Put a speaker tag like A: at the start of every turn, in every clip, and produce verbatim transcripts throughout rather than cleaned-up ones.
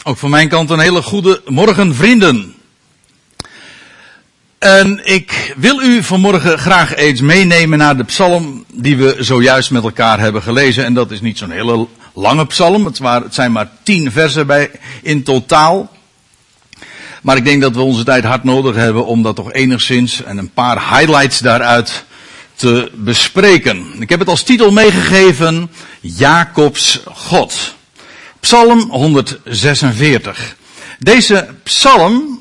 A: Ook van mijn kant een hele goede morgen, vrienden. En ik wil u vanmorgen graag eens meenemen naar de psalm die we zojuist met elkaar hebben gelezen. En dat is niet zo'n hele lange psalm. Het, waren, het zijn maar tien versen bij, in totaal. Maar ik denk dat we onze tijd hard nodig hebben om dat toch enigszins en een paar highlights daaruit te bespreken. Ik heb het als titel meegegeven: Jacobs God. Psalm honderdzesenveertig. Deze psalm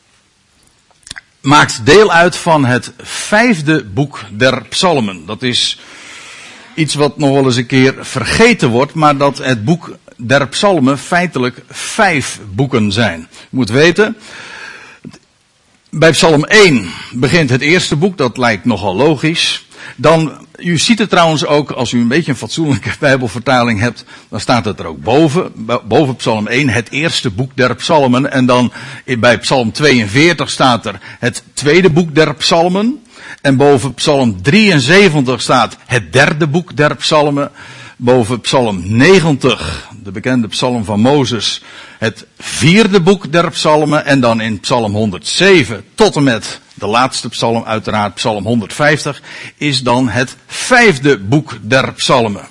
A: maakt deel uit van het vijfde boek der psalmen. Dat is iets wat nog wel eens een keer vergeten wordt, maar dat het boek der psalmen feitelijk vijf boeken zijn. Je moet weten, bij psalm één begint het eerste boek, dat lijkt nogal logisch. Dan, u ziet het trouwens ook, als u een beetje een fatsoenlijke bijbelvertaling hebt, dan staat het er ook boven, boven psalm één, het eerste boek der psalmen. En dan bij psalm tweeënveertig staat er het tweede boek der psalmen. En boven psalm drieënzeventig staat het derde boek der psalmen. Boven psalm negentig, de bekende psalm van Mozes, het vierde boek der psalmen. En dan in psalm honderdzeven tot en met de laatste psalm, uiteraard psalm honderdvijftig, is dan het vijfde boek der psalmen.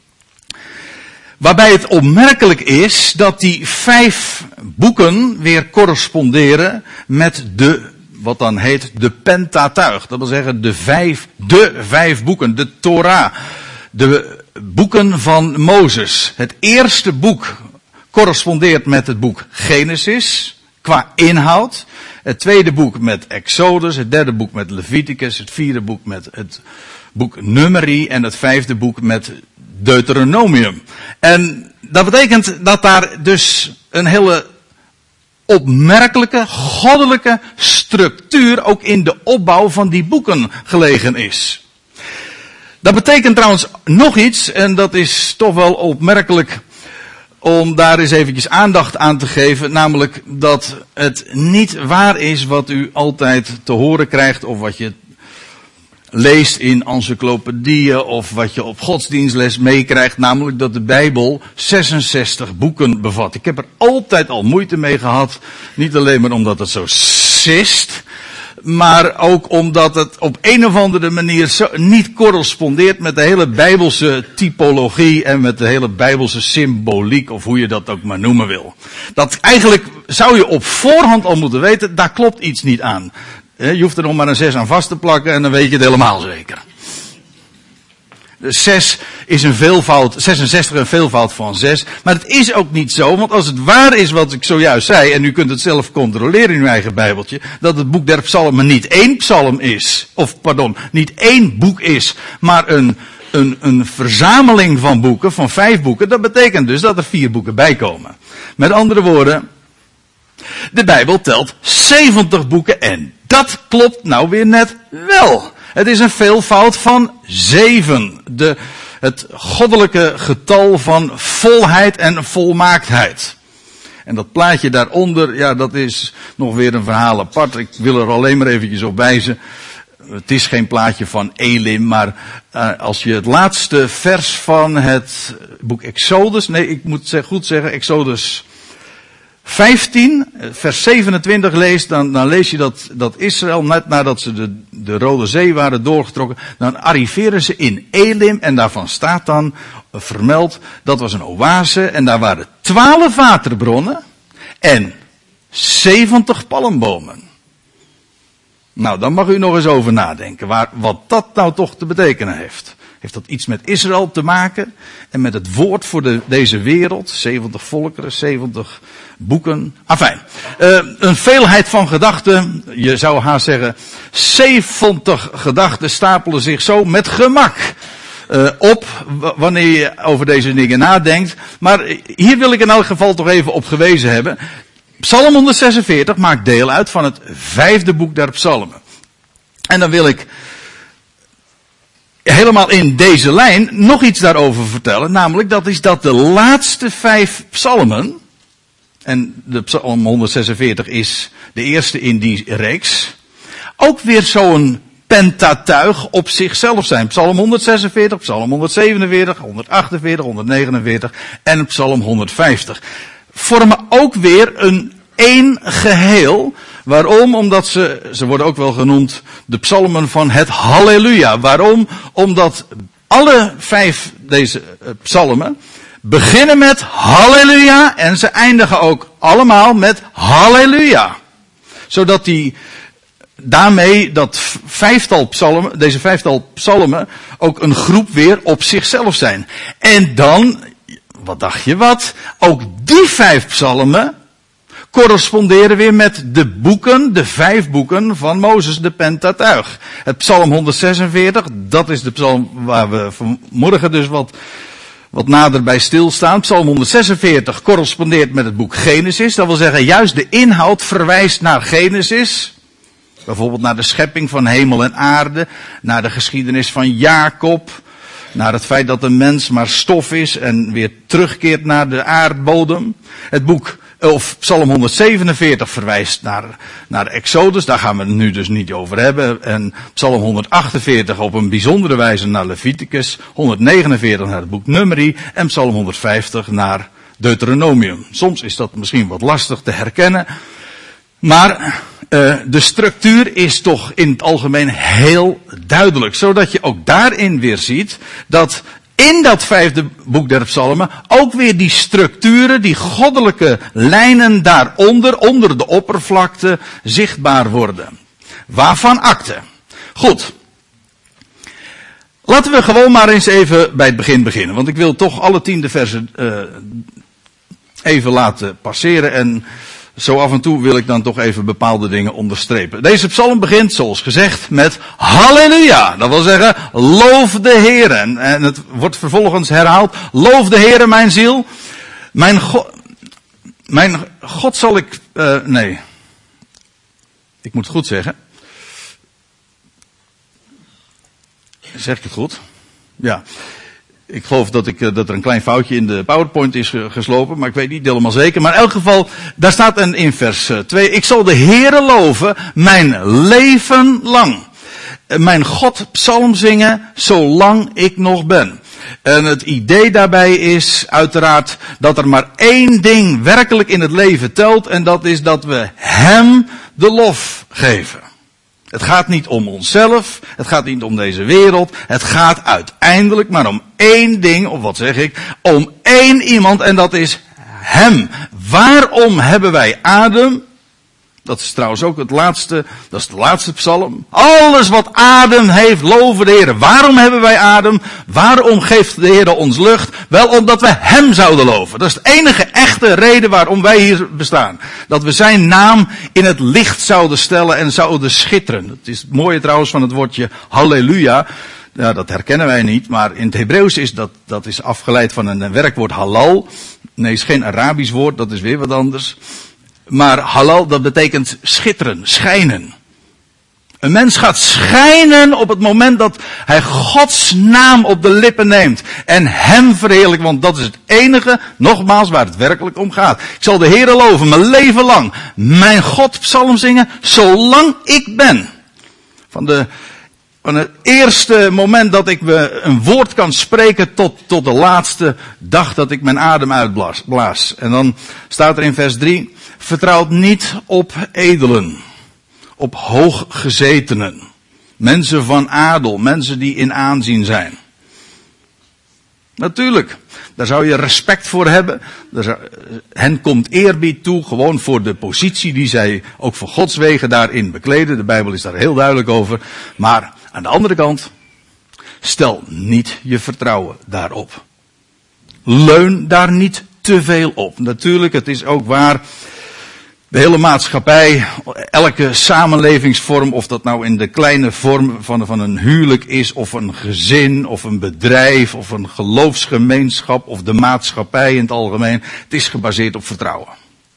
A: Waarbij het opmerkelijk is dat die vijf boeken weer corresponderen met de, wat dan heet, de Pentateuch. Dat wil zeggen de vijf, de vijf boeken, de Torah, de boeken van Mozes. Het eerste boek correspondeert met het boek Genesis, qua inhoud. Het tweede boek met Exodus, het derde boek met Leviticus, het vierde boek met het boek Numeri en het vijfde boek met Deuteronomium. En dat betekent dat daar dus een hele opmerkelijke, goddelijke structuur ook in de opbouw van die boeken gelegen is. Dat betekent trouwens nog iets, en dat is toch wel opmerkelijk om daar eens eventjes aandacht aan te geven, namelijk dat het niet waar is wat u altijd te horen krijgt of wat je leest in encyclopedieën of wat je op godsdienstles meekrijgt, namelijk dat de Bijbel zesenzestig boeken bevat. Ik heb er altijd al moeite mee gehad, niet alleen maar omdat het zo sist, maar ook omdat het op een of andere manier zo niet correspondeert met de hele Bijbelse typologie en met de hele Bijbelse symboliek, of hoe je dat ook maar noemen wil. Dat eigenlijk zou je op voorhand al moeten weten, daar klopt iets niet aan. Je hoeft er nog maar een zes aan vast te plakken en dan weet je het helemaal zeker. zes is een veelvoud, zesenzestig een veelvoud van zes. Maar het is ook niet zo, want als het waar is wat ik zojuist zei, en u kunt het zelf controleren in uw eigen Bijbeltje, dat het boek der psalmen niet één psalm is, of pardon, niet één boek is, maar een, een, een verzameling van boeken, van vijf boeken, dat betekent dus dat er vier boeken bij komen. Met andere woorden, de Bijbel telt zeventig boeken en dat klopt nou weer net wel. Het is een veelvoud van zeven. De, het goddelijke getal van volheid en volmaaktheid. En dat plaatje daaronder, ja, dat is nog weer een verhaal apart. Ik wil er alleen maar eventjes op wijzen. Het is geen plaatje van Elim, maar uh, als je het laatste vers van het boek Exodus, nee, ik moet goed zeggen, Exodus vijftien, vers zevenentwintig leest, dan, dan lees je dat, dat Israël, net nadat ze de, de Rode Zee waren doorgetrokken, dan arriveren ze in Elim en daarvan staat dan vermeld, dat was een oase en daar waren twaalf waterbronnen en zeventig palmbomen. Nou, dan mag u nog eens over nadenken, waar, wat dat nou toch te betekenen heeft. Heeft dat iets met Israël te maken en met het woord voor de, deze wereld? zeventig volkeren, zeventig boeken. Afijn, uh, een veelheid van gedachten. Je zou haast zeggen, zeventig gedachten stapelen zich zo met gemak uh, op w- wanneer je over deze dingen nadenkt. Maar hier wil ik in elk geval toch even op gewezen hebben. Psalm honderdzesenveertig maakt deel uit van het vijfde boek der psalmen. En dan wil ik helemaal in deze lijn nog iets daarover vertellen. Namelijk dat is dat de laatste vijf psalmen, en de psalm honderdzesenveertig is de eerste in die reeks, ook weer zo'n Pentateuch op zichzelf zijn. Psalm honderdzesenveertig, psalm honderdzevenenveertig, honderdachtenveertig, honderdnegenenveertig en psalm honderdvijftig. vormen ook weer een één geheel. Waarom? Omdat ze, ze worden ook wel genoemd de psalmen van het halleluja. Waarom? Omdat alle vijf deze psalmen beginnen met halleluja en ze eindigen ook allemaal met halleluja. Zodat die daarmee dat vijftal psalmen, deze vijftal psalmen ook een groep weer op zichzelf zijn. En dan, wat dacht je wat? Ook die vijf psalmen corresponderen weer met de boeken, de vijf boeken van Mozes, de Pentateuch. Het psalm honderdzesenveertig, dat is de psalm waar we vanmorgen dus wat, wat nader bij stilstaan. Psalm honderdzesenveertig correspondeert met het boek Genesis. Dat wil zeggen, juist de inhoud verwijst naar Genesis. Bijvoorbeeld naar de schepping van hemel en aarde, naar de geschiedenis van Jacob, naar het feit dat een mens maar stof is en weer terugkeert naar de aardbodem. Het boek, of Psalm honderdzevenenveertig verwijst naar, naar Exodus, daar gaan we het nu dus niet over hebben. En Psalm honderdachtenveertig op een bijzondere wijze naar Leviticus, honderdnegenenveertig naar het boek Numeri en Psalm honderdvijftig naar Deuteronomium. Soms is dat misschien wat lastig te herkennen, maar Uh, de structuur is toch in het algemeen heel duidelijk. Zodat je ook daarin weer ziet dat in dat vijfde boek der psalmen ook weer die structuren, die goddelijke lijnen daaronder, onder de oppervlakte, zichtbaar worden. Waarvan akte? Goed. Laten we gewoon maar eens even bij het begin beginnen. Want ik wil toch alle tiende versen uh, even laten passeren en zo af en toe wil ik dan toch even bepaalde dingen onderstrepen. Deze psalm begint, zoals gezegd, met halleluja. Dat wil zeggen, loof de Heere. En, en het wordt vervolgens herhaald, loof de Heere mijn ziel. Mijn, go- mijn God zal ik, uh, nee. Ik moet het goed zeggen. Zeg ik het goed? Ja. Ik geloof dat, ik, dat er een klein foutje in de PowerPoint is geslopen, maar ik weet niet helemaal zeker. Maar in elk geval, daar staat een in vers twee. Ik zal de Heere loven mijn leven lang. Mijn God psalm zingen zolang ik nog ben. En het idee daarbij is uiteraard dat er maar één ding werkelijk in het leven telt. En dat is dat we Hem de lof geven. Het gaat niet om onszelf, het gaat niet om deze wereld, het gaat uiteindelijk maar om één ding, of wat zeg ik, om één iemand en dat is Hem. Waarom hebben wij adem? Dat is trouwens ook het laatste, dat is de laatste psalm. Alles wat adem heeft, loven de Heer. Waarom hebben wij adem? Waarom geeft de Heer ons lucht? Wel omdat we Hem zouden loven. Dat is de enige echte reden waarom wij hier bestaan. Dat we Zijn naam in het licht zouden stellen en zouden schitteren. Het is het mooie trouwens van het woordje halleluja. Ja, dat herkennen wij niet, maar in het Hebreeuws is dat, dat is afgeleid van een werkwoord halal. Nee, het is geen Arabisch woord, dat is weer wat anders. Maar halal, dat betekent schitteren, schijnen. Een mens gaat schijnen op het moment dat hij Gods naam op de lippen neemt. En Hem verheerlijkt, want dat is het enige, nogmaals, waar het werkelijk om gaat. Ik zal de Heere loven, mijn leven lang. Mijn God psalm zingen, zolang ik ben. Van de... Van het eerste moment dat ik een woord kan spreken tot, tot de laatste dag dat ik mijn adem uitblaas. En dan staat er in vers drie, vertrouwt niet op edelen, op hooggezetenen, mensen van adel, mensen die in aanzien zijn. Natuurlijk, daar zou je respect voor hebben. Zou, hen komt eerbied toe, gewoon voor de positie die zij ook voor Gods wegen daarin bekleden. De Bijbel is daar heel duidelijk over. Maar aan de andere kant, stel niet je vertrouwen daarop. Leun daar niet te veel op. Natuurlijk, het is ook waar. De hele maatschappij, elke samenlevingsvorm, of dat nou in de kleine vorm van, van een huwelijk is, of een gezin, of een bedrijf, of een geloofsgemeenschap, of de maatschappij in het algemeen, het is gebaseerd op vertrouwen.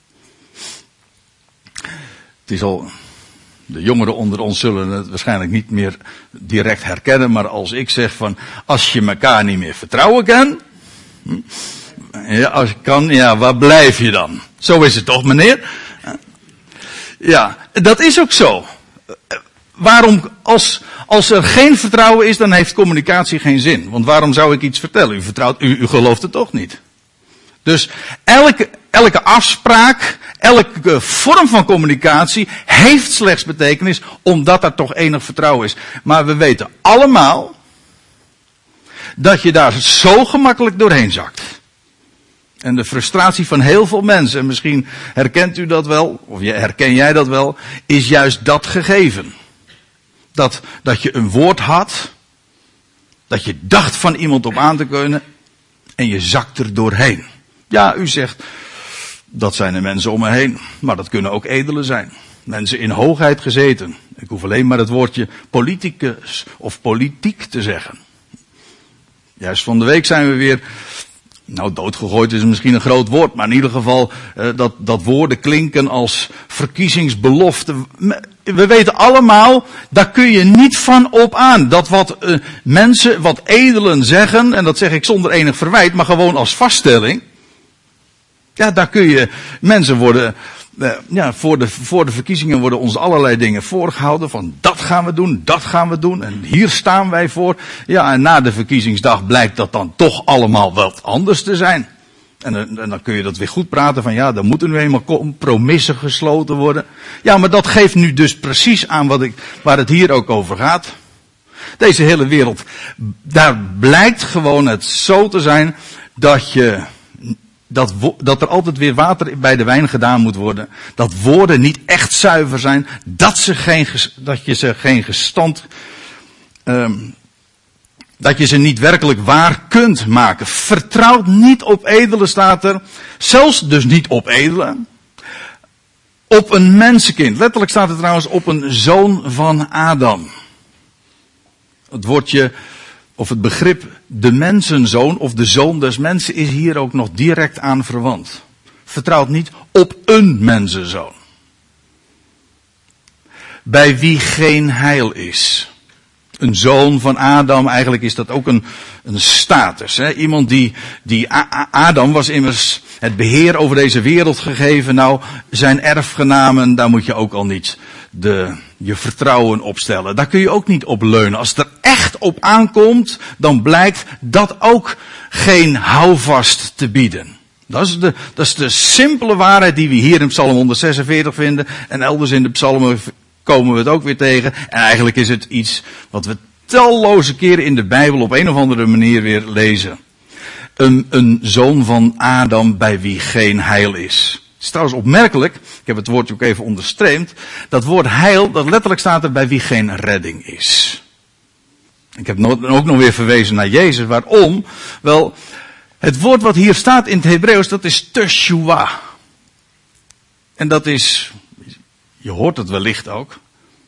A: Het is al, de jongeren onder ons zullen het waarschijnlijk niet meer direct herkennen, maar als ik zeg van, als je elkaar niet meer vertrouwen kan, ja, als je kan, ja, waar blijf je dan? Zo is het toch, meneer? Ja, dat is ook zo. Waarom, als, als er geen vertrouwen is, dan heeft communicatie geen zin. Want waarom zou ik iets vertellen? U vertrouwt, u, u gelooft het toch niet. Dus elke, elke afspraak, elke vorm van communicatie heeft slechts betekenis omdat er toch enig vertrouwen is. Maar we weten allemaal dat je daar zo gemakkelijk doorheen zakt. En de frustratie van heel veel mensen, en misschien herkent u dat wel, of herken jij dat wel, is juist dat gegeven. Dat, dat je een woord had, dat je dacht van iemand op aan te kunnen, en je zakt er doorheen. Ja, u zegt, dat zijn de mensen om me heen, maar dat kunnen ook edelen zijn. Mensen in hoogheid gezeten. Ik hoef alleen maar het woordje politicus of politiek te zeggen. Juist van de week zijn we weer, nou doodgegooid is misschien een groot woord, maar in ieder geval uh, dat, dat woorden klinken als verkiezingsbelofte. We weten allemaal, daar kun je niet van op aan. Dat wat uh, mensen, wat edelen zeggen, en dat zeg ik zonder enig verwijt, maar gewoon als vaststelling. Ja, daar kun je, mensen worden, uh, ja, voor de, voor de verkiezingen worden ons allerlei dingen voorgehouden. Van dat gaan we doen, dat gaan we doen, en hier staan wij voor. Ja, en na de verkiezingsdag blijkt dat dan toch allemaal wat anders te zijn. En, en dan kun je dat weer goed praten van ja, dan moeten nu eenmaal compromissen gesloten worden. Ja, maar dat geeft nu dus precies aan wat ik, waar het hier ook over gaat. Deze hele wereld, daar blijkt gewoon het zo te zijn dat je, dat, dat er altijd weer water bij de wijn gedaan moet worden. Dat woorden niet echt zuiver zijn. Dat, ze geen, dat je ze geen gestand, um, dat je ze niet werkelijk waar kunt maken. Vertrouw niet op edelen, staat er. Zelfs dus niet op edelen. Op een mensenkind. Letterlijk staat er trouwens op een zoon van Adam. Het woordje, of het begrip de mensenzoon of de zoon des mensen is hier ook nog direct aan verwant. Vertrouw niet op een mensenzoon. Bij wie geen heil is. Een zoon van Adam, eigenlijk is dat ook een, een status. Hè? Iemand die, die A- Adam was immers het beheer over deze wereld gegeven. Nou, zijn erfgenamen, daar moet je ook al niet de, je vertrouwen op stellen. Daar kun je ook niet op leunen. Als het er echt op aankomt, dan blijkt dat ook geen houvast te bieden. Dat is de, dat is de simpele waarheid die we hier in Psalm honderdzesenveertig vinden. En elders in de psalmen komen we het ook weer tegen. En eigenlijk is het iets wat we talloze keren in de Bijbel op een of andere manier weer lezen. Een, een zoon van Adam bij wie geen heil is. Het is trouwens opmerkelijk, ik heb het woordje ook even onderstreept. Dat woord heil, dat letterlijk staat er bij wie geen redding is. Ik heb ook nog weer verwezen naar Jezus. Waarom? Wel, het woord wat hier staat in het Hebreeuws, dat is teshua. En dat is, je hoort het wellicht ook,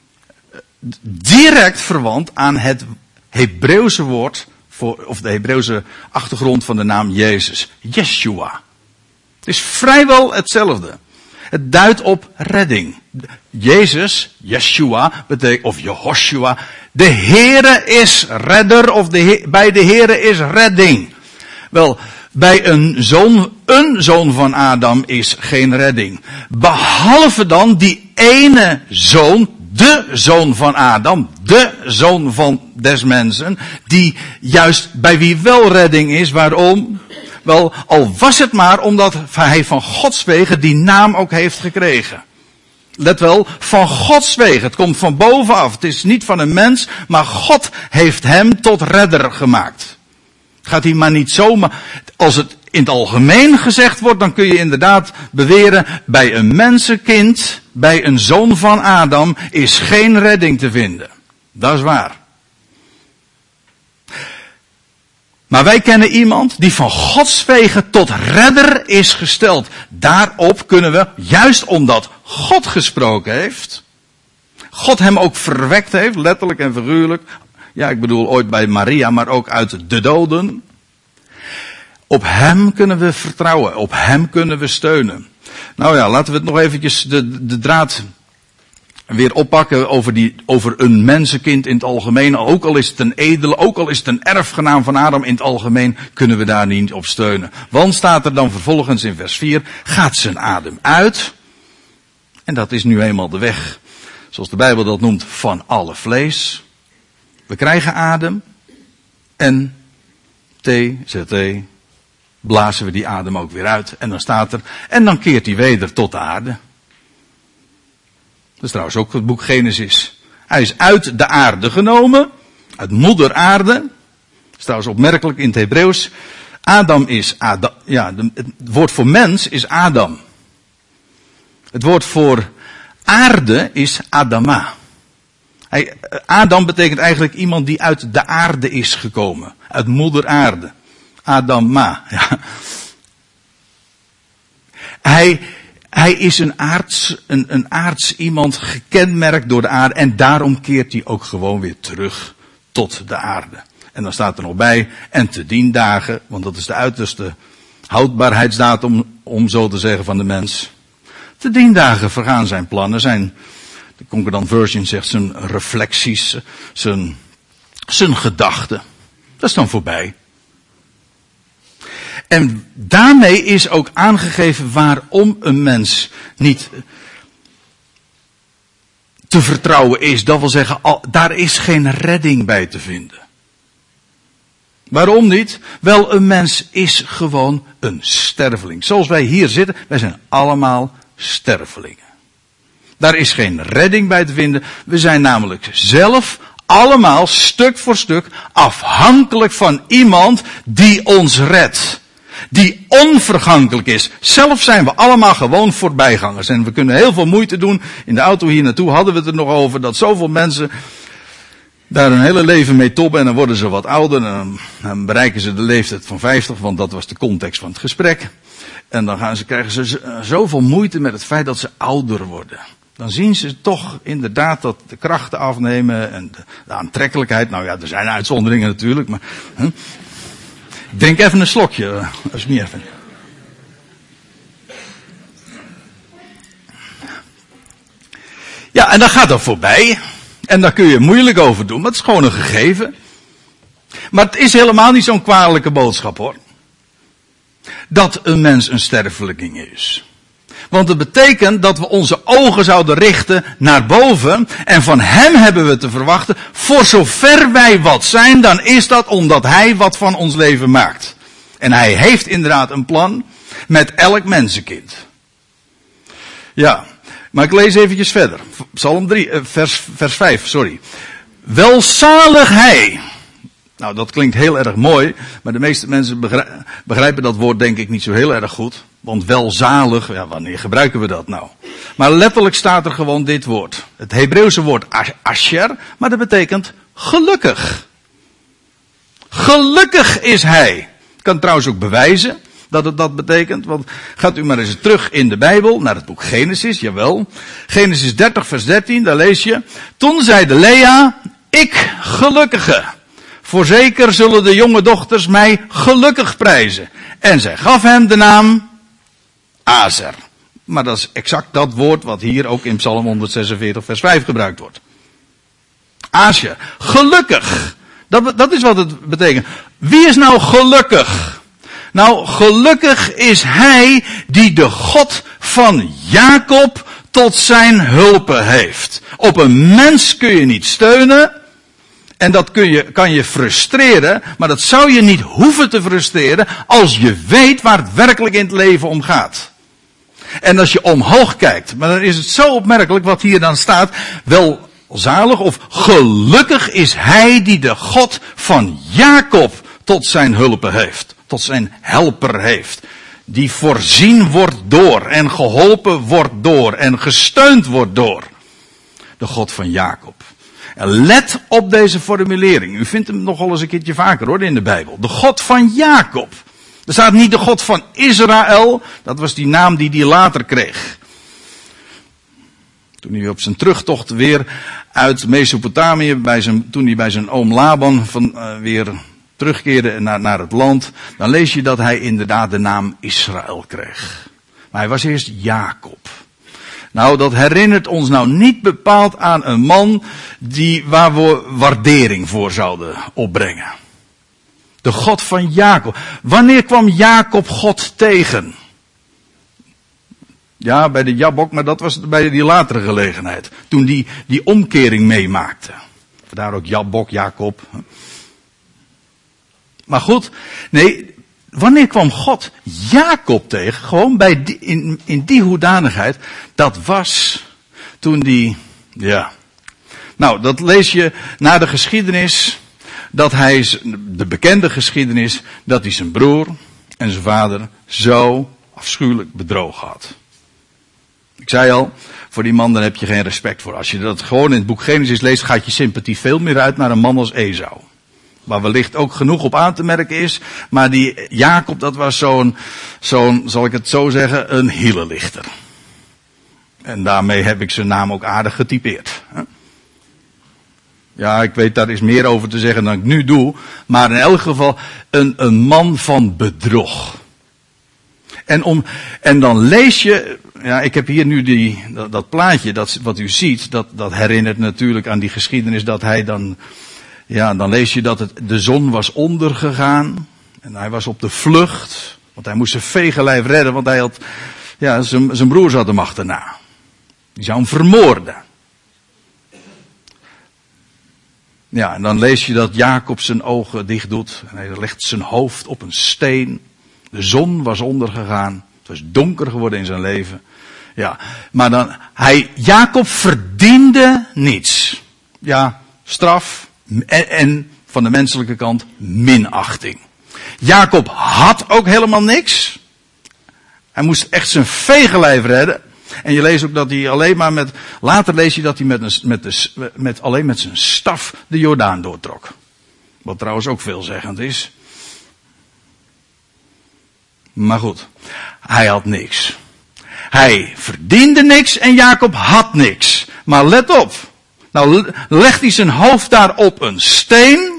A: direct verwant aan het Hebreeuwse woord, voor, of de Hebreeuwse achtergrond van de naam Jezus. Yeshua. Het is vrijwel hetzelfde. Het duidt op redding. Jezus, Yeshua, betekent, of Jehoshua, de Heere is redder, of de He, bij de Heere is redding. Wel, bij een zoon, een zoon van Adam is geen redding. Behalve dan die ene zoon, de zoon van Adam, de zoon van des mensen, die juist bij wie wel redding is. Waarom? Wel, al was het maar omdat hij van Gods wegen die naam ook heeft gekregen. Let wel, van Gods wegen. Het komt van bovenaf. Het is niet van een mens, maar God heeft hem tot redder gemaakt. Gaat hij maar niet zomaar. Als het in het algemeen gezegd wordt, dan kun je inderdaad beweren, bij een mensenkind, bij een zoon van Adam, is geen redding te vinden. Dat is waar. Maar wij kennen iemand die van Gods wegen tot redder is gesteld. Daarop kunnen we, juist omdat God gesproken heeft, God hem ook verwekt heeft, letterlijk en figuurlijk. Ja, ik bedoel ooit bij Maria, maar ook uit de doden. Op hem kunnen we vertrouwen, op hem kunnen we steunen. Nou ja, laten we het nog eventjes de, de draad weer oppakken over, die, over een mensenkind in het algemeen. Ook al is het een edele, ook al is het een erfgenaam van Adam in het algemeen, kunnen we daar niet op steunen. Want staat er dan vervolgens in vers vier, gaat zijn adem uit. En dat is nu eenmaal de weg, zoals de Bijbel dat noemt, van alle vlees. We krijgen adem. En T, Z T, blazen we die adem ook weer uit. En dan staat er, en dan keert hij weder tot de aarde. Dat is trouwens ook het boek Genesis. Hij is uit de aarde genomen, uit moeder aarde. Dat is trouwens opmerkelijk in het Hebreeuws. Adam is Adam, ja, de, het woord voor mens is Adam. Het woord voor aarde is Adama. Hij, Adam betekent eigenlijk iemand die uit de aarde is gekomen. Uit moeder aarde. Adama. Ja. Hij, hij is een aards, een, een aards iemand gekenmerkt door de aarde. En daarom keert hij ook gewoon weer terug tot de aarde. En dan staat er nog bij, en te dien dagen, want dat is de uiterste houdbaarheidsdatum, om zo te zeggen, van de mens. Te dien dagen vergaan zijn plannen, zijn, de Concordant Version zegt, zijn reflecties, zijn, zijn gedachten. Dat is dan voorbij. En daarmee is ook aangegeven waarom een mens niet te vertrouwen is. Dat wil zeggen, al, daar is geen redding bij te vinden. Waarom niet? Wel, een mens is gewoon een sterveling. Zoals wij hier zitten, wij zijn allemaal stervelingen. Daar is geen redding bij te vinden. We zijn namelijk zelf allemaal stuk voor stuk afhankelijk van iemand die ons redt. Die onvergankelijk is. Zelf zijn we allemaal gewoon voorbijgangers. En we kunnen heel veel moeite doen. In de auto hier naartoe hadden we het er nog over dat zoveel mensen daar hun hele leven mee tobben en dan worden ze wat ouder en dan, dan bereiken ze de leeftijd van vijftig, want dat was de context van het gesprek. En dan gaan ze, krijgen ze zoveel moeite met het feit dat ze ouder worden. Dan zien ze toch inderdaad dat de krachten afnemen en de, de aantrekkelijkheid. Nou ja, er zijn uitzonderingen natuurlijk, maar huh? Drink even een slokje, als je niet even. Ja, en dan gaat dat voorbij. En daar kun je moeilijk over doen, maar het is gewoon een gegeven. Maar het is helemaal niet zo'n kwalijke boodschap, hoor. Dat een mens een sterveling is. Want het betekent dat we onze ogen zouden richten naar boven. En van hem hebben we te verwachten. Voor zover wij wat zijn, dan is dat omdat hij wat van ons leven maakt. En hij heeft inderdaad een plan met elk mensenkind. Ja, maar ik lees eventjes verder. Psalm drie, vers, vers vijf, sorry. Welzalig hij. Nou, dat klinkt heel erg mooi, maar de meeste mensen begrijpen dat woord denk ik niet zo heel erg goed. Want welzalig, ja, wanneer gebruiken we dat nou? Maar letterlijk staat er gewoon dit woord. Het Hebreeuwse woord asher, maar dat betekent gelukkig. Gelukkig is hij. Ik kan trouwens ook bewijzen dat het dat betekent. Want gaat u maar eens terug in de Bijbel, naar het boek Genesis, jawel. Genesis dertig vers dertien, daar lees je. Toen zeide Lea, ik gelukkige. Voorzeker zullen de jonge dochters mij gelukkig prijzen. En zij gaf hem de naam Azer. Maar dat is exact dat woord wat hier ook in Psalm honderdzesenveertig vers vijf gebruikt wordt. Azer. Gelukkig. Dat, dat is wat het betekent. Wie is nou gelukkig? Nou, gelukkig is hij die de God van Jacob tot zijn hulpe heeft. Op een mens kun je niet steunen. En dat kun je, kan je frustreren, maar dat zou je niet hoeven te frustreren als je weet waar het werkelijk in het leven om gaat. En als je omhoog kijkt, maar dan is het zo opmerkelijk wat hier dan staat, welzalig of gelukkig is hij die de God van Jacob tot zijn hulpe heeft, tot zijn helper heeft. Die voorzien wordt door en geholpen wordt door en gesteund wordt door de God van Jacob. En let op deze formulering. U vindt hem nogal eens een keertje vaker hoor in de Bijbel. De God van Jacob. Er staat niet de God van Israël. Dat was die naam die hij later kreeg. Toen hij op zijn terugtocht weer uit Mesopotamië, bij zijn, toen hij bij zijn oom Laban van, uh, weer terugkeerde naar, naar het land. Dan lees je dat hij inderdaad de naam Israël kreeg. Maar hij was eerst Jacob. Nou, dat herinnert ons nou niet bepaald aan een man die, waar we waardering voor zouden opbrengen. De God van Jacob. Wanneer kwam Jacob God tegen? Ja, bij de Jabok, maar dat was bij die latere gelegenheid. Toen die, die omkering meemaakte. Vandaar ook Jabok, Jacob. Maar goed, nee, wanneer kwam God Jacob tegen? Gewoon bij die, in, in die hoedanigheid. Dat was toen die, ja. Nou, dat lees je na de geschiedenis, dat hij, de bekende geschiedenis, dat hij zijn broer en zijn vader zo afschuwelijk bedrogen had. Ik zei al, voor die man dan heb je geen respect voor. Als je dat gewoon in het boek Genesis leest, gaat je sympathie veel meer uit naar een man als Esau. Waar wellicht ook genoeg op aan te merken is. Maar die Jacob, dat was zo'n, zo'n, zal ik het zo zeggen, een hielenlichter. En daarmee heb ik zijn naam ook aardig getypeerd. Ja, ik weet daar is meer over te zeggen dan ik nu doe. Maar in elk geval een, een man van bedrog. En, om, en dan lees je, ja, ik heb hier nu die, dat, dat plaatje, dat, wat u ziet, dat, dat herinnert natuurlijk aan die geschiedenis dat hij dan, ja, dan lees je dat het, de zon was ondergegaan. En hij was op de vlucht, want hij moest zijn vegenlijf redden, want hij had, ja, zijn, zijn broer zat hem achterna. Die zou hem vermoorden. Ja, en dan lees je dat Jacob zijn ogen dicht doet. En hij legt zijn hoofd op een steen. De zon was ondergegaan. Het was donker geworden in zijn leven. Ja, maar dan, hij, Jacob verdiende niets. Ja, straf en, en van de menselijke kant minachting. Jacob had ook helemaal niks. Hij moest echt zijn vegenlijf redden. En je leest ook dat hij alleen maar met, later lees je dat hij met, een, met, de, met alleen met zijn staf de Jordaan doortrok. Wat trouwens ook veelzeggend is. Maar goed, hij had niks. Hij verdiende niks en Jacob had niks. Maar let op. Nou legt hij zijn hoofd daar op een steen.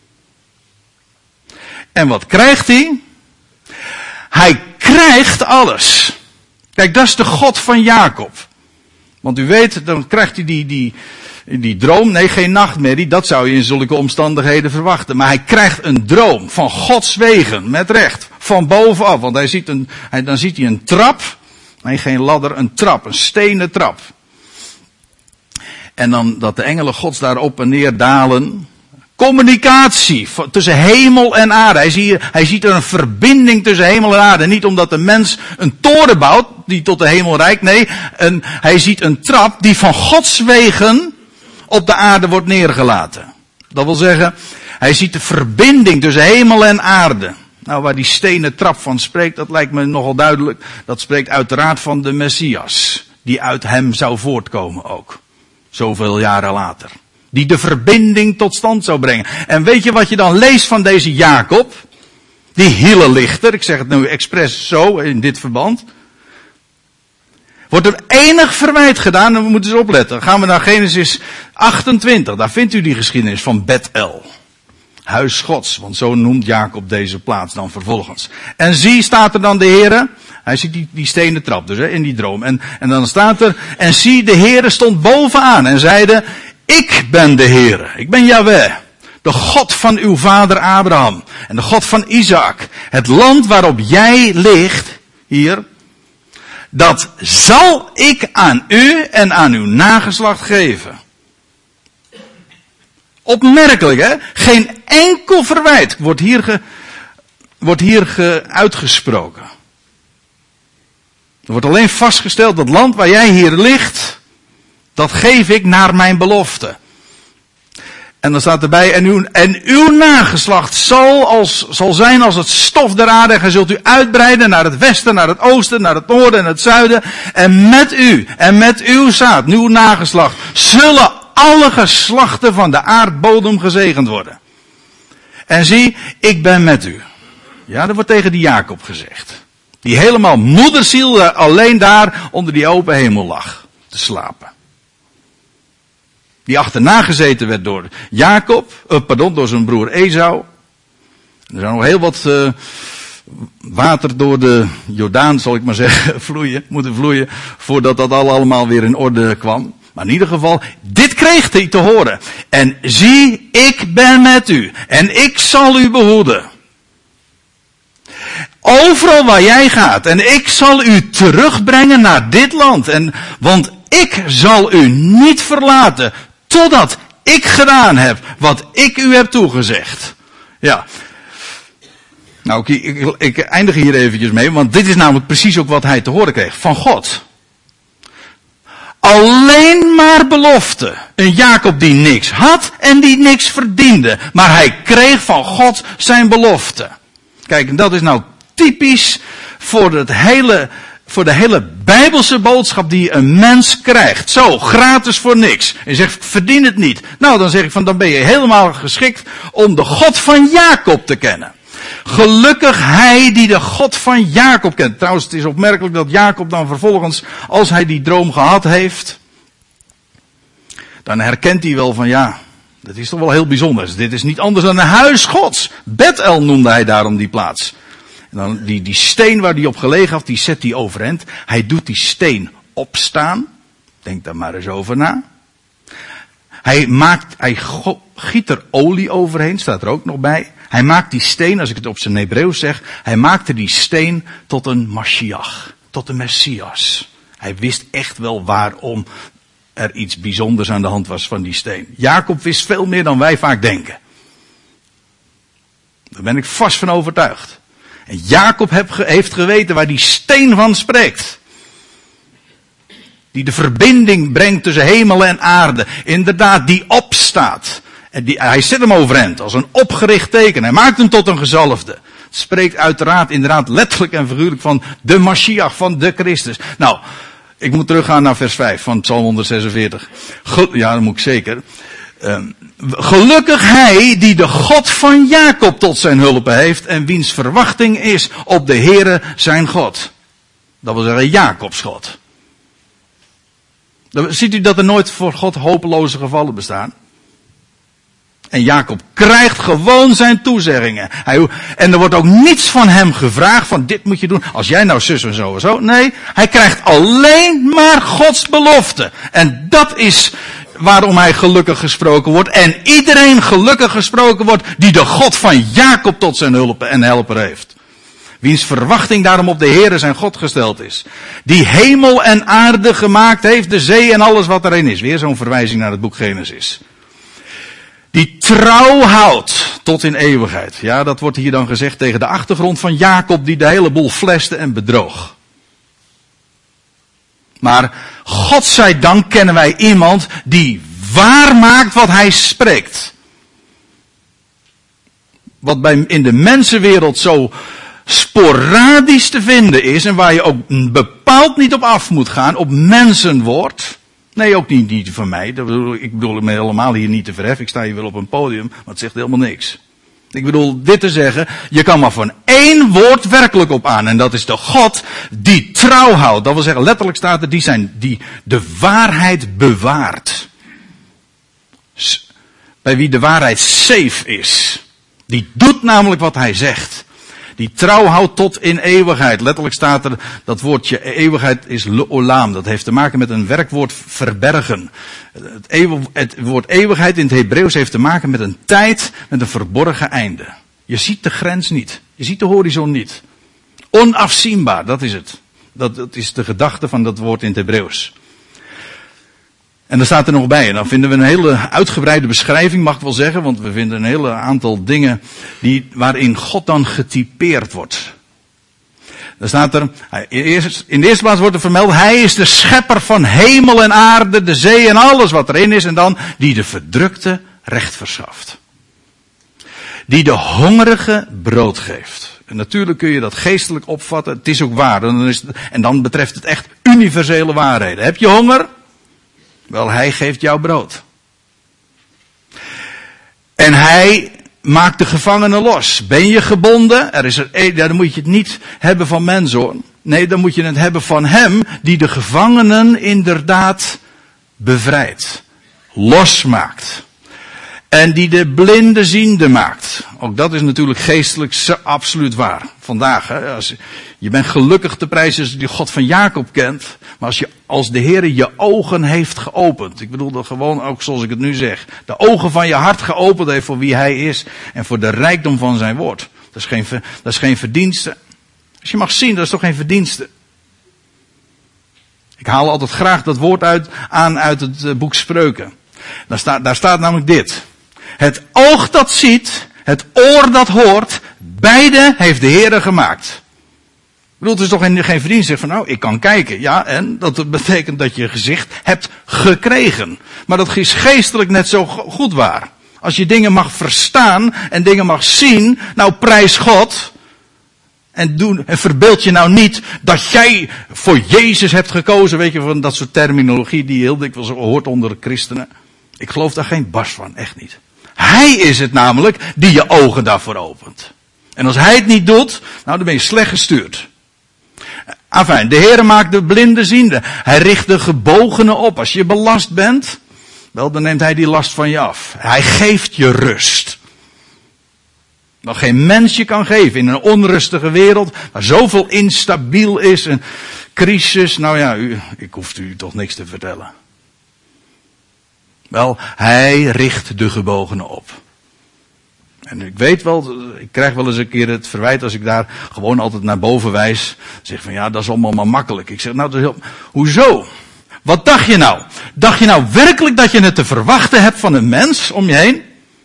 A: En wat krijgt hij? Hij krijgt alles. Kijk, dat is de God van Jacob. Want u weet, dan krijgt hij die, die, die droom. Nee, geen nachtmerrie. Dat zou je in zulke omstandigheden verwachten. Maar hij krijgt een droom van Gods wegen. Met recht. Van bovenaf. Want hij ziet een, hij, dan ziet hij een trap. Nee, geen ladder. Een trap. Een stenen trap. En dan dat de engelen Gods daar op en neer dalen. Communicatie tussen hemel en aarde. Hij ziet, hij ziet er een verbinding tussen hemel en aarde. Niet omdat de mens een toren bouwt die tot de hemel reikt. Nee, een, hij ziet een trap die van Gods wegen op de aarde wordt neergelaten. Dat wil zeggen, hij ziet de verbinding tussen hemel en aarde. Nou, waar die stenen trap van spreekt, dat lijkt me nogal duidelijk. Dat spreekt uiteraard van de Messias. Die uit hem zou voortkomen ook. Zoveel jaren later. Die de verbinding tot stand zou brengen. En weet je wat je dan leest van deze Jacob? Die hielenlichter, ik zeg het nu expres zo in dit verband. Wordt er enig verwijt gedaan, en we moeten eens opletten. Dan gaan we naar Genesis achtentwintig, daar vindt u die geschiedenis van Bethel. Huis Gods, want zo noemt Jacob deze plaats dan vervolgens. En zie, staat er dan de Heere. Hij ziet die, die stenen trap dus, hè, in die droom. En, en dan staat er, en zie, de Heere stond bovenaan en zeide, ik ben de Heere, ik ben Yahweh, de God van uw vader Abraham en de God van Isaac. Het land waarop jij ligt, hier, dat zal ik aan u en aan uw nageslacht geven. Opmerkelijk, hè? Geen enkel verwijt wordt hier, ge, wordt hier ge, uitgesproken. Er wordt alleen vastgesteld, dat land waar jij hier ligt, dat geef ik naar mijn belofte. En dan staat erbij, en uw, en uw nageslacht zal, als, zal zijn als het stof der aarde. En gij zult u uitbreiden naar het westen, naar het oosten, naar het noorden en het zuiden. En met u, en met uw zaad, uw nageslacht, zullen alle geslachten van de aardbodem gezegend worden. En zie, ik ben met u. Ja, dat wordt tegen die Jacob gezegd. Die helemaal moederziel alleen daar onder die open hemel lag te slapen. Die achterna gezeten werd door Jacob, uh, pardon, door zijn broer Esau. Er zou nog heel wat uh, water door de Jordaan, zal ik maar zeggen, vloeien, moeten vloeien, voordat dat allemaal weer in orde kwam. Maar in ieder geval, dit kreeg hij te horen. En zie, ik ben met u. En ik zal u behoeden. Overal waar jij gaat. En ik zal u terugbrengen naar dit land. En, want ik zal u niet verlaten. Totdat ik gedaan heb wat ik u heb toegezegd. Ja. Nou, ik, ik, ik eindig hier eventjes mee, want dit is namelijk precies ook wat hij te horen kreeg van God. Alleen maar belofte. Een Jacob die niks had en die niks verdiende. Maar hij kreeg van God zijn belofte. Kijk, en dat is nou typisch voor het hele, voor de hele Bijbelse boodschap die een mens krijgt. Zo, gratis voor niks. En je zegt, ik verdien het niet. Nou, dan zeg ik van, dan ben je helemaal geschikt om de God van Jacob te kennen. Gelukkig hij die de God van Jacob kent. Trouwens, het is opmerkelijk dat Jacob dan vervolgens, als hij die droom gehad heeft, dan herkent hij wel van ja, dat is toch wel heel bijzonder. Dit is niet anders dan een huis Gods. Bethel noemde hij daarom die plaats. En dan die, die steen waar hij op gelegen had, die zet hij overeind. Hij doet die steen opstaan. Denk daar maar eens over na. Hij maakt, hij giet er olie overheen, staat er ook nog bij. Hij maakt die steen, als ik het op zijn Hebreeuws zeg, hij maakte die steen tot een Mashiach, tot een Messias. Hij wist echt wel waarom er iets bijzonders aan de hand was van die steen. Jacob wist veel meer dan wij vaak denken. Daar ben ik vast van overtuigd. En Jacob heeft geweten waar die steen van spreekt. Die de verbinding brengt tussen hemel en aarde. Inderdaad, die opstaat. En die, hij zet hem overeind als een opgericht teken. Hij maakt hem tot een gezalfde. Het spreekt uiteraard inderdaad letterlijk en figuurlijk van de Mashiach, van de Christus. Nou, ik moet teruggaan naar vers vijf van Psalm honderdzesenveertig. Ge- ja, dat moet ik zeker. Um, gelukkig hij die de God van Jacob tot zijn hulp heeft en wiens verwachting is op de Heere zijn God. Dat wil zeggen Jacobs God. Dan ziet u dat er nooit voor God hopeloze gevallen bestaan. En Jacob krijgt gewoon zijn toezeggingen. Hij, en er wordt ook niets van hem gevraagd van dit moet je doen. Als jij nou zus en zo en zo. Nee, hij krijgt alleen maar Gods belofte. En dat is waarom hij gelukkig gesproken wordt. En iedereen gelukkig gesproken wordt die de God van Jacob tot zijn hulp en helper heeft. Wiens verwachting daarom op de Heere zijn God gesteld is. Die hemel en aarde gemaakt heeft, de zee en alles wat erin is. Weer zo'n verwijzing naar het boek Genesis. Die trouw houdt tot in eeuwigheid. Ja, dat wordt hier dan gezegd tegen de achtergrond van Jacob die de hele boel fleste en bedroog. Maar godzijdank kennen wij iemand die waar maakt wat hij spreekt. Wat bij, in de mensenwereld zo sporadisch te vinden is en waar je ook bepaald niet op af moet gaan, op mensenwoord. Nee, ook niet, niet van mij. Dat bedoel, ik bedoel me helemaal hier niet te verheffen. Ik sta hier wel op een podium, maar het zegt helemaal niks. Ik bedoel dit te zeggen, je kan maar van één woord werkelijk op aan. En dat is de God die trouw houdt. Dat wil zeggen, letterlijk staat er, die zijn, die de waarheid bewaart. Bij wie de waarheid safe is. Die doet namelijk wat hij zegt. Die trouw houdt tot in eeuwigheid. Letterlijk staat er, dat woordje eeuwigheid is le'olam. Dat heeft te maken met een werkwoord verbergen. Het, eeuw, het woord eeuwigheid in het Hebreeuws heeft te maken met een tijd, met een verborgen einde. Je ziet de grens niet. Je ziet de horizon niet. Onafzienbaar, dat is het. Dat, dat is de gedachte van dat woord in het Hebreeuws. En daar staat er nog bij. En dan vinden we een hele uitgebreide beschrijving, mag ik wel zeggen. Want we vinden een hele aantal dingen die, waarin God dan getypeerd wordt. Daar staat er, in de eerste plaats wordt er vermeld, hij is de schepper van hemel en aarde, de zee en alles wat erin is. En dan, die de verdrukte recht verschaft. Die de hongerige brood geeft. En natuurlijk kun je dat geestelijk opvatten. Het is ook waar. En dan, is het, en dan betreft het echt universele waarheden. Heb je honger? Wel, hij geeft jou brood. En hij maakt de gevangenen los. Ben je gebonden? Er is er, dan moet je het niet hebben van mens hoor. Nee, dan moet je het hebben van hem die de gevangenen inderdaad bevrijdt. Losmaakt. En die de blinde ziende maakt. Ook dat is natuurlijk geestelijk absoluut waar. Vandaag, hè, als, je bent gelukkig te prijzen als je die God van Jacob kent. Maar als, je, als de Heer je ogen heeft geopend. Ik bedoel dat gewoon ook zoals ik het nu zeg. De ogen van je hart geopend heeft voor wie hij is. En voor de rijkdom van zijn woord. Dat is geen, dat is geen verdienste. Als je mag zien, dat is toch geen verdienste. Ik haal altijd graag dat woord uit, aan uit het boek Spreuken. Daar staat, daar staat namelijk dit. Het oog dat ziet, het oor dat hoort, Beide heeft de Heere gemaakt. Ik bedoel, het is toch geen, geen vriend zegt van nou, ik kan kijken. Ja, en dat betekent dat je gezicht hebt gekregen. Maar dat is geestelijk net zo goed waar. Als je dingen mag verstaan en dingen mag zien, nou prijs God. En, doe, en verbeeld je nou niet dat jij voor Jezus hebt gekozen. Weet je, van dat soort terminologie die je heel dikwijls hoort onder de christenen. Ik geloof daar geen bars van, echt niet. Hij is het namelijk die je ogen daarvoor opent. En als hij het niet doet, nou dan ben je slecht gestuurd. Afijn, de Heere maakt de blinde ziende. Hij richt de gebogenen op. Als je belast bent, wel dan neemt hij die last van je af. Hij geeft je rust. Wat geen mens je kan geven in een onrustige wereld, waar zoveel instabiel is en crisis. Nou ja, u, ik hoef u toch niks te vertellen. Wel, hij richt de gebogenen op. En ik weet wel, ik krijg wel eens een keer het verwijt als ik daar gewoon altijd naar boven wijs. Zeg van ja, dat is allemaal maar makkelijk. Ik zeg nou, dat is heel, hoezo? Wat dacht je nou? Dacht je nou werkelijk dat je het te verwachten hebt van een mens om je heen?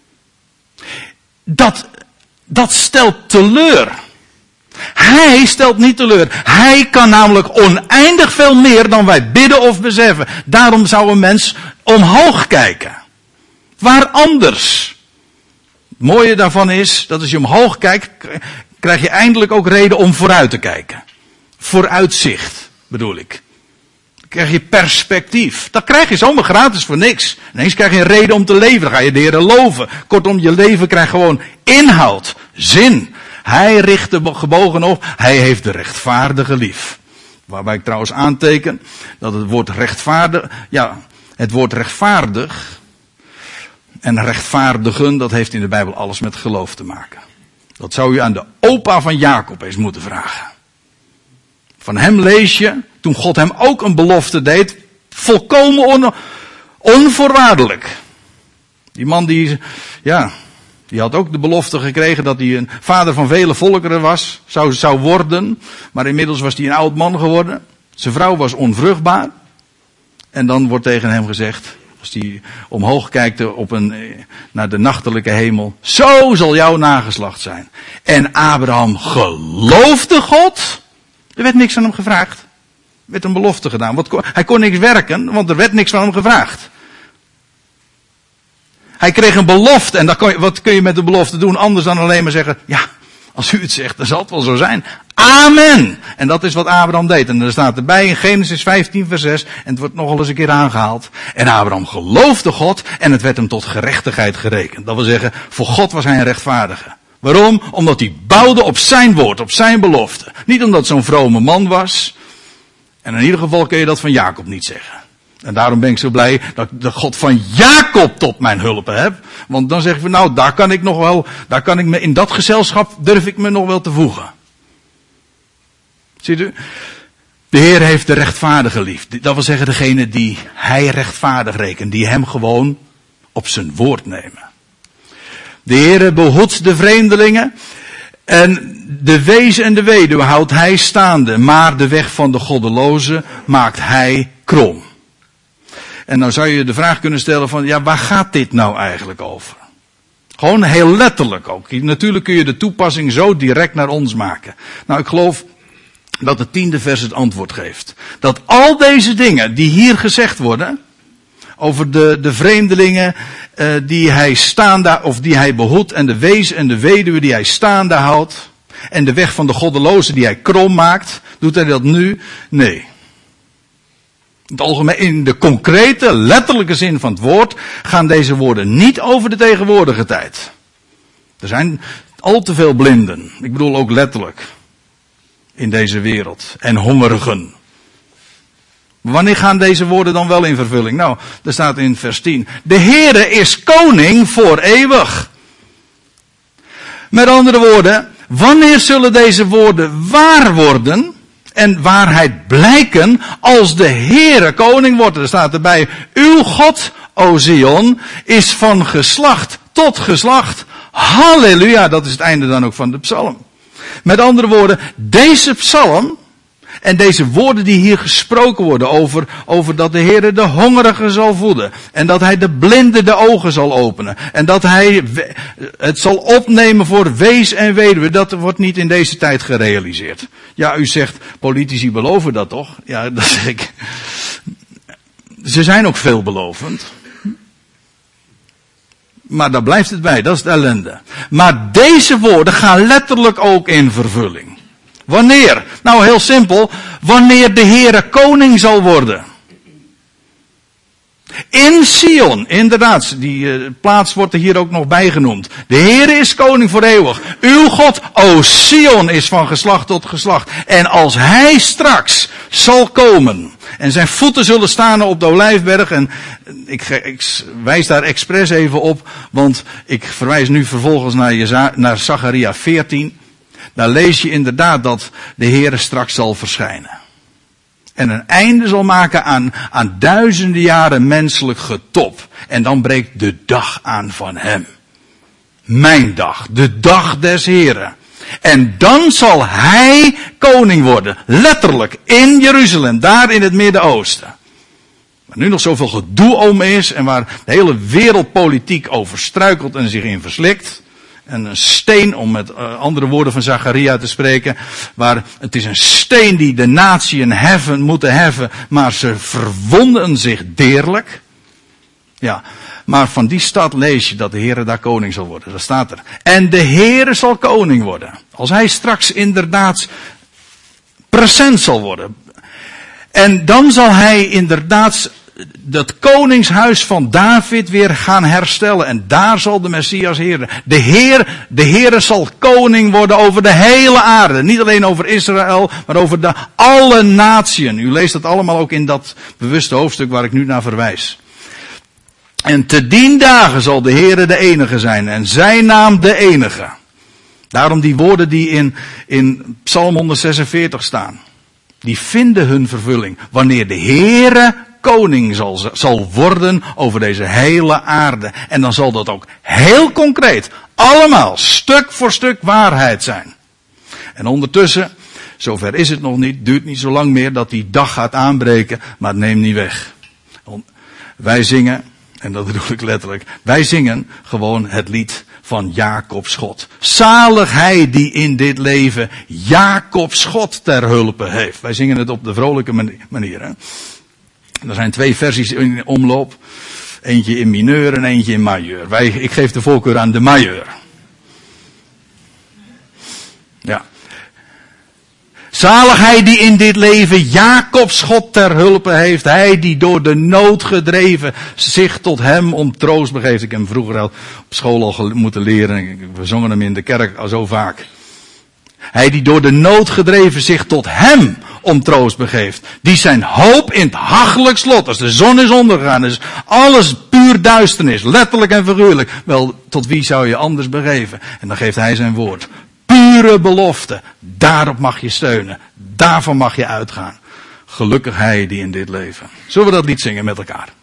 A: Dat, dat stelt teleur. Hij stelt niet teleur. Hij kan namelijk oneindig veel meer dan wij bidden of beseffen. Daarom zou een mens omhoog kijken. Waar anders? Het mooie daarvan is, dat als je omhoog kijkt, krijg je eindelijk ook reden om vooruit te kijken. Vooruitzicht, bedoel ik. Dan krijg je perspectief. Dat krijg je zomaar gratis voor niks. Ineens krijg je een reden om te leven. Dan ga je de Heer loven. Kortom, je leven krijgt gewoon inhoud, zin. Hij richt de gebogen op. Hij heeft de rechtvaardige lief. Waarbij ik trouwens aanteken dat het woord rechtvaardig, ja, het woord rechtvaardig en rechtvaardigen, dat heeft in de Bijbel alles met geloof te maken. Dat zou u aan de opa van Jacob eens moeten vragen. Van hem lees je, toen God hem ook een belofte deed, volkomen on, onvoorwaardelijk. Die man die, ja, die had ook de belofte gekregen dat hij een vader van vele volkeren was, zou, zou worden. Maar inmiddels was hij een oud man geworden. Zijn vrouw was onvruchtbaar. En dan wordt tegen hem gezegd, als hij omhoog kijkt op een, naar de nachtelijke hemel, zo zal jouw nageslacht zijn. En Abraham geloofde God. Er werd niks van hem gevraagd. Er werd een belofte gedaan. Want hij kon niks werken, want er werd niks van hem gevraagd. Hij kreeg een belofte. En dat kon je, wat kun je met de belofte doen anders dan alleen maar zeggen, ja, als u het zegt, dan zal het wel zo zijn. Amen. En dat is wat Abraham deed. En er staat erbij in Genesis vijftien vers zes. En het wordt nogal eens een keer aangehaald. En Abraham geloofde God. En het werd hem tot gerechtigheid gerekend. Dat wil zeggen, voor God was hij een rechtvaardige. Waarom? Omdat hij bouwde op zijn woord, op zijn belofte. Niet omdat het zo'n vrome man was. En in ieder geval kun je dat van Jacob niet zeggen. En daarom ben ik zo blij dat ik de God van Jacob tot mijn hulp heb. Want dan zeg ik van nou, daar kan ik nog wel, daar kan ik me, in dat gezelschap durf ik me nog wel te voegen. Ziet u? De Heer heeft de rechtvaardige lief. Dat wil zeggen degene die hij rechtvaardig rekent. Die hem gewoon op zijn woord nemen. De Heer behoedt de vreemdelingen. En de wees en de weduwe houdt hij staande. Maar de weg van de goddeloze maakt hij krom. En nou zou je de vraag kunnen stellen van, ja, waar gaat dit nou eigenlijk over? Gewoon heel letterlijk ook. Natuurlijk kun je de toepassing zo direct naar ons maken. Nou, ik geloof dat het tiende vers het antwoord geeft. Dat al deze dingen die hier gezegd worden, over de, de vreemdelingen uh, die hij staande, of die hij behoedt, en de wees en de weduwe die hij staande houdt, en de weg van de goddeloze die hij krom maakt, doet hij dat nu? Nee. In het algemeen, in de concrete, letterlijke zin van het woord, gaan deze woorden niet over de tegenwoordige tijd. Er zijn al te veel blinden. Ik bedoel ook letterlijk. In deze wereld. En hongerigen. Wanneer gaan deze woorden dan wel in vervulling? Nou, er staat in vers tien. De Heere is koning voor eeuwig. Met andere woorden, wanneer zullen deze woorden waar worden en waarheid blijken als de Heere koning wordt? Er staat erbij, uw God, o Zion, is van geslacht tot geslacht. Halleluja, dat is het einde dan ook van de psalm. Met andere woorden, deze psalm En deze woorden die hier gesproken worden over, over dat de Heere de hongerigen zal voeden. En dat hij de blinden de ogen zal openen. En dat hij het zal opnemen voor wees en weduwe. Dat wordt niet in deze tijd gerealiseerd. Ja, u zegt, politici beloven dat toch? Ja, dat zeg ik. Ze zijn ook veelbelovend. Maar daar blijft het bij, dat is de ellende. Maar deze woorden gaan letterlijk ook in vervulling. Wanneer? Nou, heel simpel. Wanneer de Heere koning zal worden. In Sion, inderdaad, die uh, plaats wordt er hier ook nog bijgenoemd. De Heere is koning voor eeuwig. Uw God, o Sion, is van geslacht tot geslacht. En als hij straks zal komen en zijn voeten zullen staan op de Olijfberg, en ik, ik wijs daar expres even op, want ik verwijs nu vervolgens naar, Jeza, naar Zacharia veertien. Daar lees je inderdaad dat de Heere straks zal verschijnen. En een einde zal maken aan, aan duizenden jaren menselijk getop. En dan breekt de dag aan van hem. Mijn dag, de dag des Heren. En dan zal hij koning worden. Letterlijk, in Jeruzalem, daar in het Midden-Oosten. Waar nu nog zoveel gedoe om is en waar de hele wereldpolitiek over struikelt en zich in verslikt. En een steen, om met uh, andere woorden van Zacharia te spreken, waar het is een steen die de natieën heffen, moeten heffen, maar ze verwonden zich deerlijk. Ja, maar van die stad lees je dat de Heere daar koning zal worden. Dat staat er. En de Heere zal koning worden. Als hij straks inderdaad present zal worden. En dan zal hij inderdaad dat koningshuis van David weer gaan herstellen. En daar zal de Messias heren. De Heer, de Heere zal koning worden over de hele aarde. Niet alleen over Israël, maar over de alle natieën. U leest dat allemaal ook in dat bewuste hoofdstuk waar ik nu naar verwijs. En te dien dagen zal de Heere de enige zijn. En zijn naam de enige. Daarom die woorden die in, in Psalm honderdzesenveertig staan. Die vinden hun vervulling. Wanneer de Heere koning zal, zal worden over deze hele aarde. En dan zal dat ook heel concreet, allemaal, stuk voor stuk waarheid zijn. En ondertussen, zover is het nog niet, duurt niet zo lang meer dat die dag gaat aanbreken, maar neem niet weg. Wij zingen, en dat bedoel ik letterlijk, wij zingen gewoon het lied van Jacobs God. Zalig hij die in dit leven Jacobs God ter hulpe heeft. Wij zingen het op de vrolijke manier, hè. Er zijn twee versies in omloop. Eentje in mineur en eentje in majeur. Wij, ik geef de voorkeur aan de majeur. Ja. Zalig hij die in dit leven Jacobs God ter hulpe heeft. Hij die door de nood gedreven zich tot hem om troost begeeft. Ik heb hem vroeger al op school al moeten leren. We zongen hem in de kerk al zo vaak. Hij die door de nood gedreven zich tot hem om troost begeeft. Die zijn hoop in het hachelijk slot. Als de zon is ondergegaan, is alles puur duisternis. Letterlijk en figuurlijk. Wel, tot wie zou je anders begeven? En dan geeft hij zijn woord. Pure belofte. Daarop mag je steunen. Daarvan mag je uitgaan. Gelukkig hij die in dit leven. Zullen we dat lied zingen met elkaar?